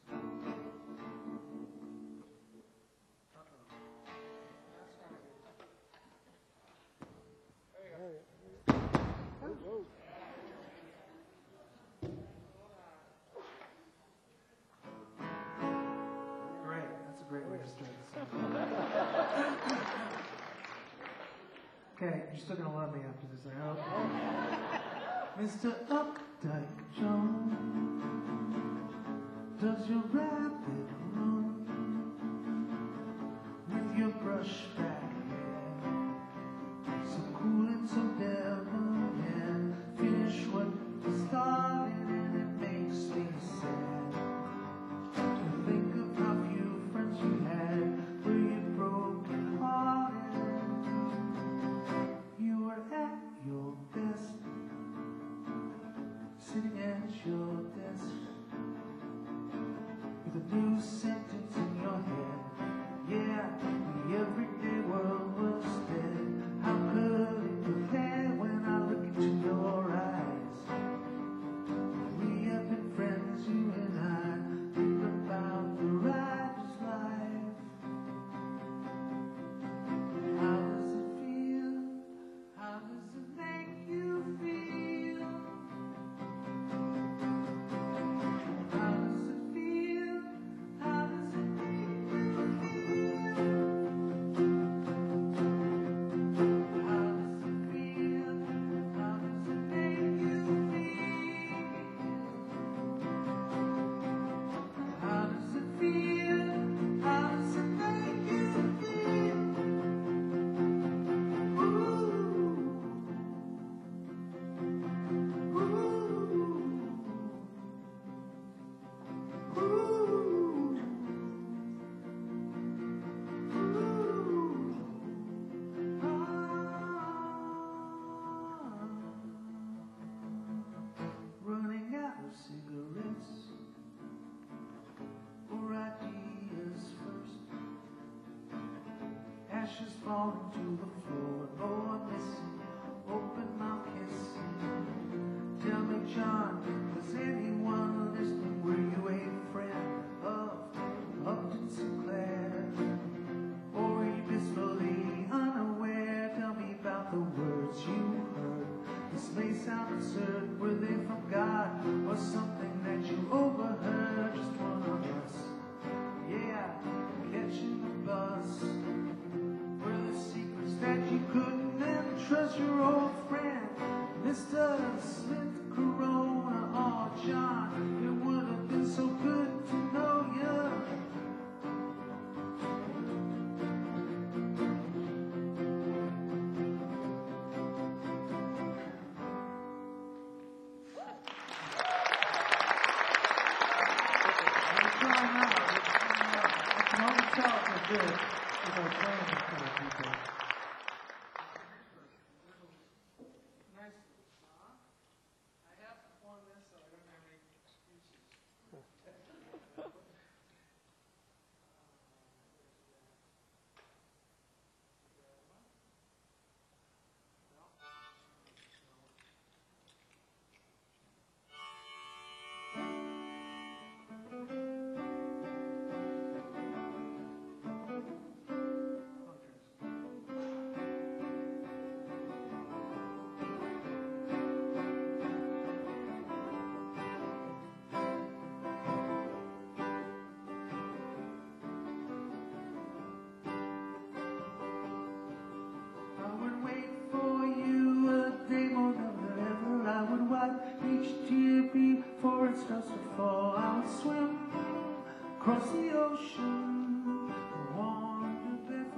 Uh-oh. That's not good. Great, that's a great way to start this. Okay, you're still gonna love me after this, I hope. Mr. Updike Jones, does your rabbit run with your brush back hair? So cool and so debonair, finish what you started and it makes me sad to think of how few friends you had where you broken hearted. You were at your best, sitting at your desk with a new sentence in your head. Yeah, the everyday world was dead. How could it prepare when I look into your eyes? We have been friends, you and I, think about the writer's life. How does it feel? How does it make you feel? How does it feel? How does it make you feel? How does it feel? How does it make you feel? How does it feel? How does it make you feel? Ooh. Running out of cigarettes or ideas first. Ashes falling to the floor, Lord missing, open mouth kissing. Tell me, John, was anyone listening? Were you a friend of Upton Sinclair? Or were you blissfully unaware? Tell me about the words you heard. This may sound absurd. Were they from God or something that you overheard? Just one of us, yeah, catching the bus. Were the secrets that you couldn't entrust your old friend, Mr. Smith Corona? Oh, John, it would have been so good to know you. I'm trying out. I can only tell if they're good if I play them in front of people. Nice. I have performed this, so I don't have any excuses. I would wait for you a day more than ever. I would wipe each tear before it starts to fall. I would swim across the ocean and wander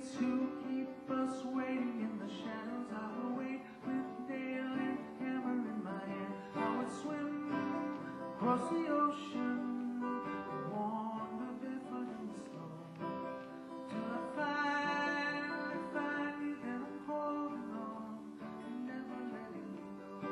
to keep us waiting in the shadows. I will wait with nail and hammer in my hand. I would swim across the ocean, wander barefoot in the snow, till I finally find you. Then I'm holding on and never letting you go.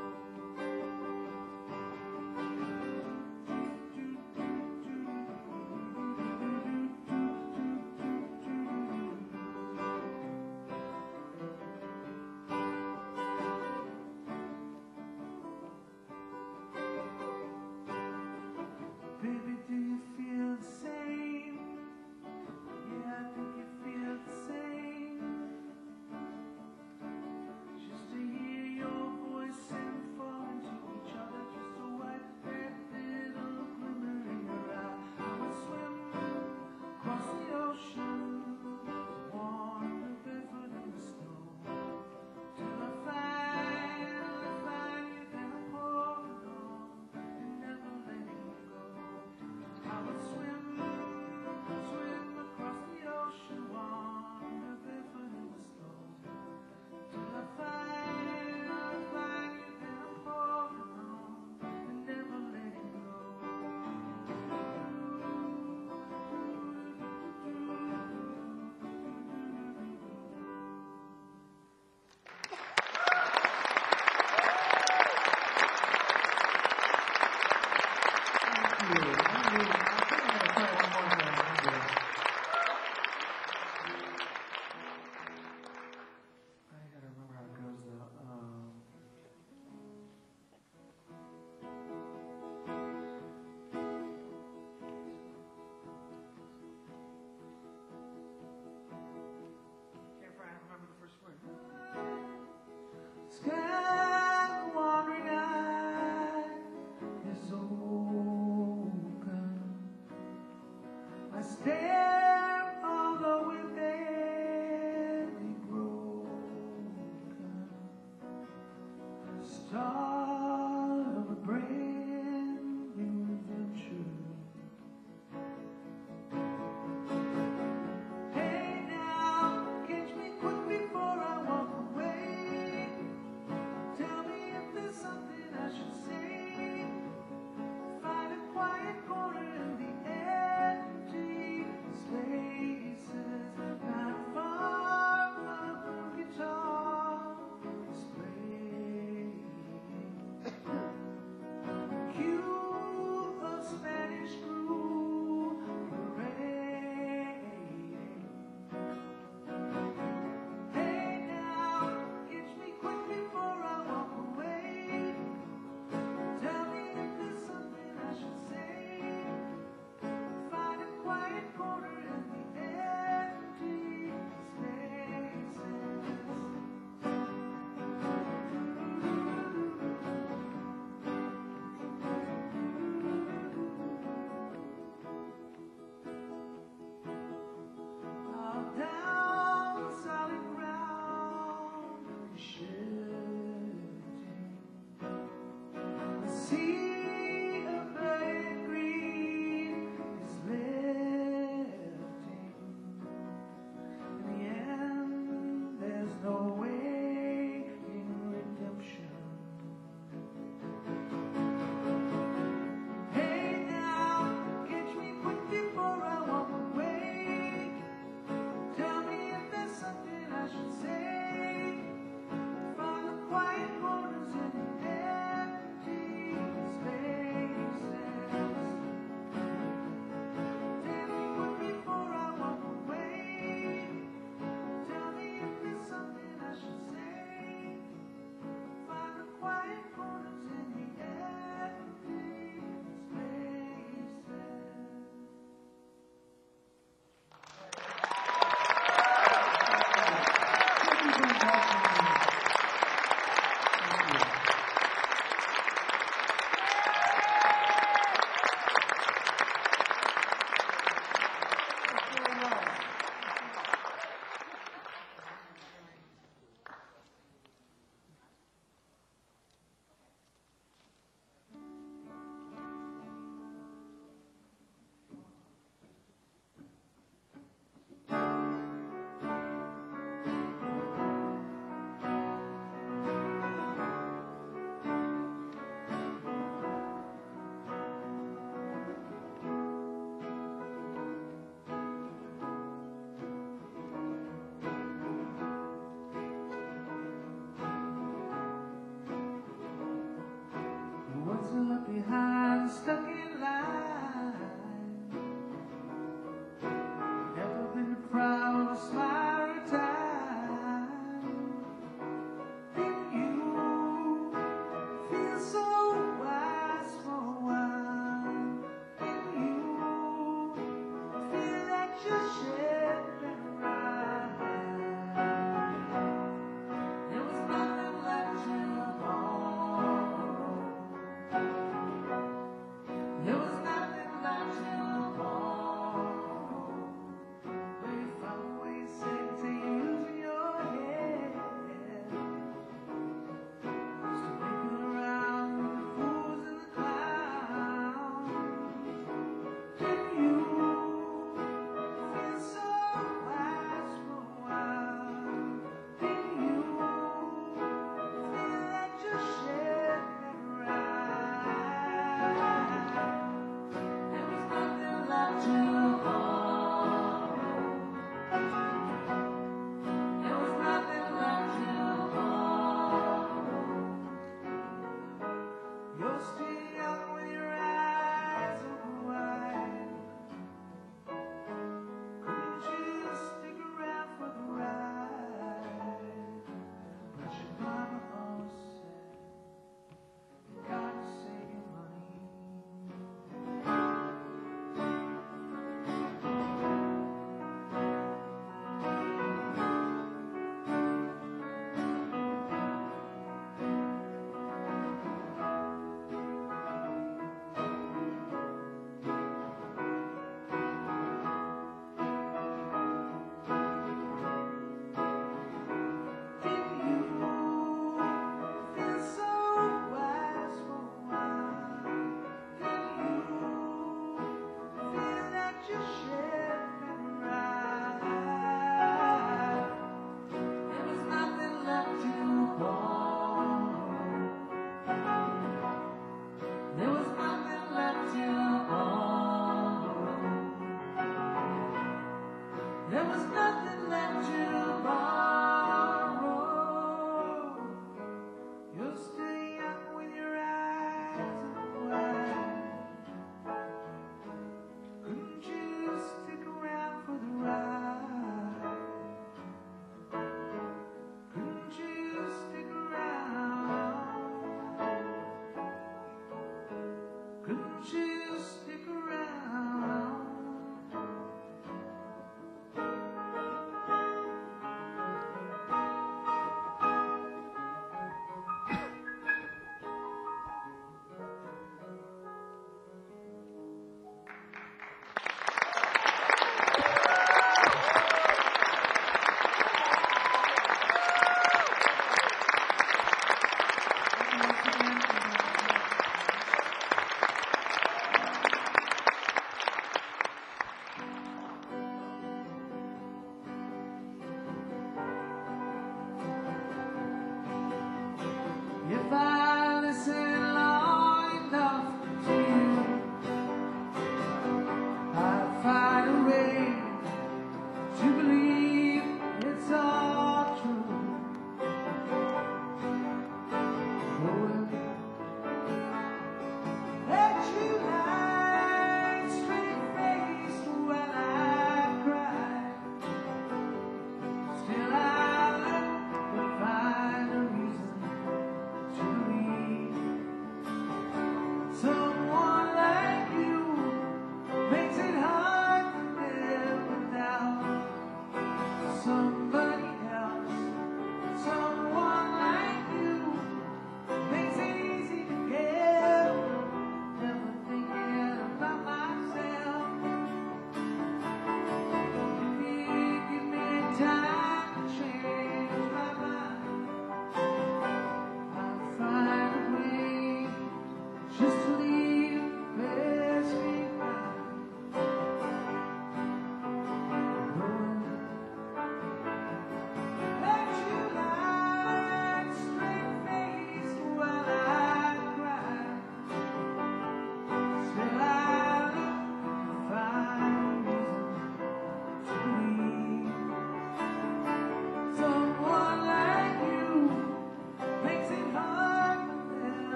behind stuck